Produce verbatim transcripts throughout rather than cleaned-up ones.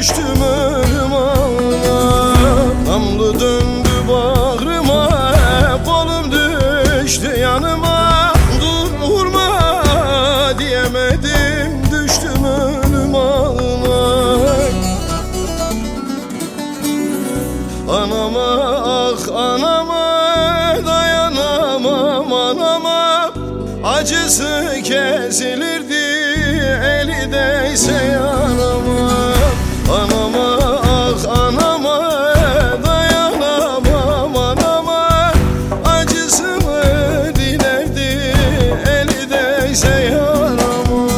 düştüm ölüm ağına. Namlı döndü bağrıma, kolum düştü yanıma. Dur vurma diyemedim, düştüm ölüm ağına. Anama ah anama, dayanamam anama. Acısı kesilirdi eli değse yanıma. Anama ah anama, dayanamam anama. Acısını dilerdi eli değse yanıma.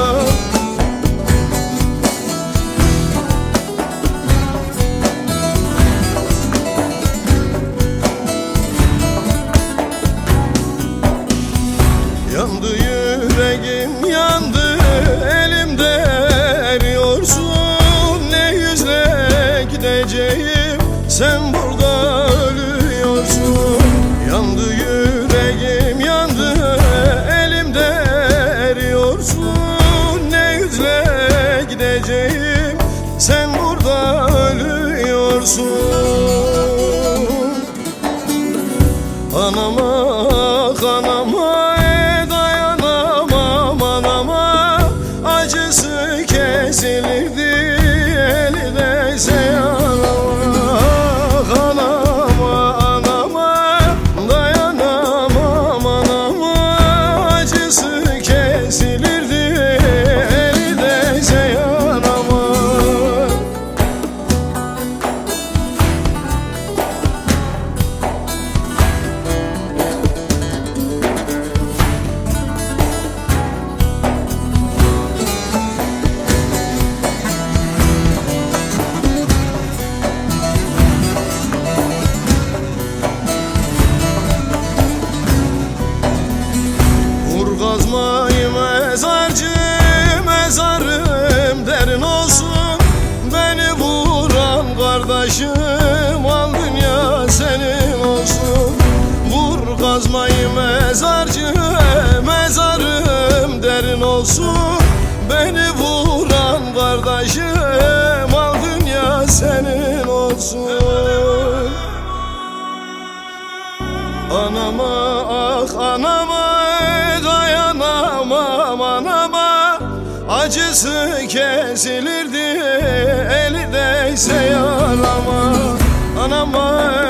Yandı yüreğim yandı, elimde eriyorsun. Ne yüzle gideceğim, sen burada ölüyorsun. Yandı yüreğim yandı, elimde eriyorsun. Ne yüzle gideceğim, sen burada ölüyorsun. Anama anama, dayanamam anama. Acısı kesilirdi eli değse yanıma. Anama anama, dayanamam anama. Acısı kesilirdi eli değse yanıma. Kazmayı mezarcı, mezarım derin olsun. Beni vuran kardeşim, al dünya senin olsun. Vur kazmayı mezarcı, mezarım derin olsun. Beni vuran kardeşim, al dünya senin olsun. Anama ah anama, dayanamam anama. Acısı kesilirdi eli değse yanıma. Anama